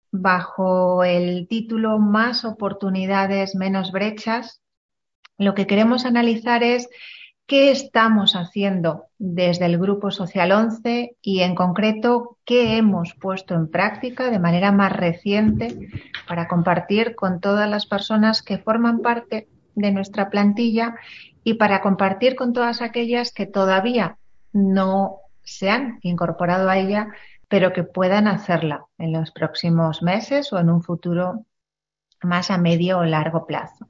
bajo el título Más oportunidades, menos brechas, lo que queremos analizar es qué estamos haciendo desde el Grupo Social 11 y en concreto qué hemos puesto en práctica de manera más reciente para compartir con todas las personas que forman parte de nuestra plantilla y para compartir con todas aquellas que todavía no se han incorporado a ella, pero que puedan hacerla en los próximos meses o en un futuro más a medio o largo plazo.